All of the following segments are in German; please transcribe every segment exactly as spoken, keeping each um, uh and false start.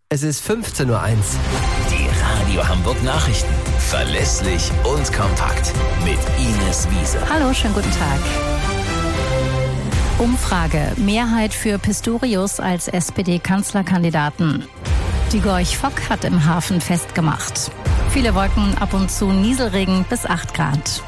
Es ist fünfzehn Uhr eins. Die Radio Hamburg Nachrichten. Verlässlich und kompakt. Mit Ines Wiese. Hallo, schönen guten Tag. Umfrage. Mehrheit für Pistorius als S P D-Kanzlerkandidaten. Die Gorch Fock hat im Hafen festgemacht. Viele Wolken, ab und zu Nieselregen bis acht Grad.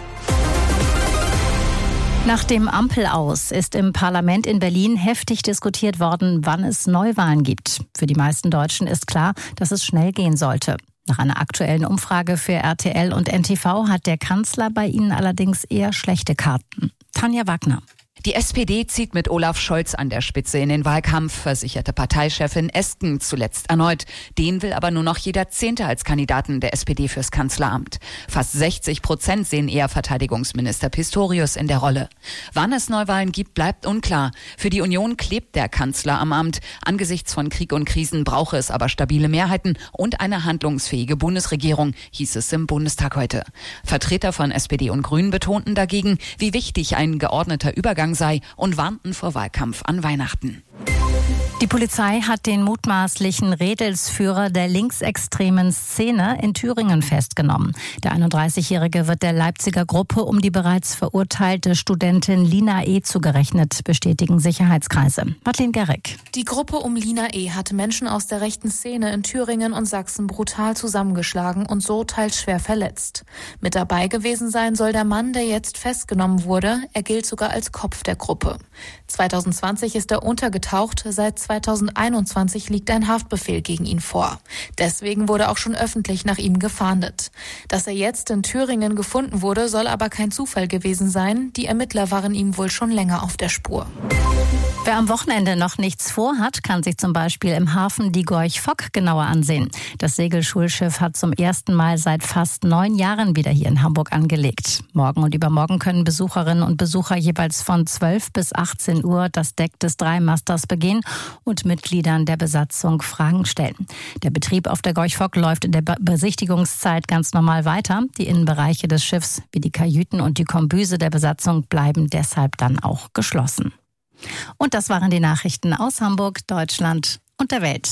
Nach dem Ampelaus ist im Parlament in Berlin heftig diskutiert worden, wann es Neuwahlen gibt. Für die meisten Deutschen ist klar, dass es schnell gehen sollte. Nach einer aktuellen Umfrage für R T L und N T V hat der Kanzler bei ihnen allerdings eher schlechte Karten. Tanja Wagner. Die S P D zieht mit Olaf Scholz an der Spitze in den Wahlkampf, versicherte Parteichefin Esken zuletzt erneut. Den will aber nur noch jeder Zehnte als Kandidaten der S P D fürs Kanzleramt. Fast sechzig Prozent sehen eher Verteidigungsminister Pistorius in der Rolle. Wann es Neuwahlen gibt, bleibt unklar. Für die Union klebt der Kanzler am Amt. Angesichts von Krieg und Krisen brauche es aber stabile Mehrheiten und eine handlungsfähige Bundesregierung, hieß es im Bundestag heute. Vertreter von S P D und Grünen betonten dagegen, wie wichtig ein geordneter Übergang sei und warnten vor Wahlkampf an Weihnachten. Die Polizei hat den mutmaßlichen Rädelsführer der linksextremen Szene in Thüringen festgenommen. Der einunddreißigjährige wird der Leipziger Gruppe um die bereits verurteilte Studentin Lina E. zugerechnet, bestätigen Sicherheitskreise. Madeleine Gerrick. Die Gruppe um Lina E. hatte Menschen aus der rechten Szene in Thüringen und Sachsen brutal zusammengeschlagen und so teils schwer verletzt. Mit dabei gewesen sein soll der Mann, der jetzt festgenommen wurde. Er gilt sogar als Kopf der Gruppe. zweitausendzwanzig ist er untergetaucht, seit zweitausendeinundzwanzig liegt ein Haftbefehl gegen ihn vor. Deswegen wurde auch schon öffentlich nach ihm gefahndet. Dass er jetzt in Thüringen gefunden wurde, soll aber kein Zufall gewesen sein. Die Ermittler waren ihm wohl schon länger auf der Spur. Wer am Wochenende noch nichts vorhat, kann sich zum Beispiel im Hafen die Gorch Fock genauer ansehen. Das Segelschulschiff hat zum ersten Mal seit fast neun Jahren wieder hier in Hamburg angelegt. Morgen und übermorgen können Besucherinnen und Besucher jeweils von zwölf bis achtzehn Uhr das Deck des Dreimasters begehen und Mitgliedern der Besatzung Fragen stellen. Der Betrieb auf der Gorch Fock läuft in der Be- Besichtigungszeit ganz normal weiter. Die Innenbereiche des Schiffs wie die Kajüten und die Kombüse der Besatzung bleiben deshalb dann auch geschlossen. Und das waren die Nachrichten aus Hamburg, Deutschland und der Welt.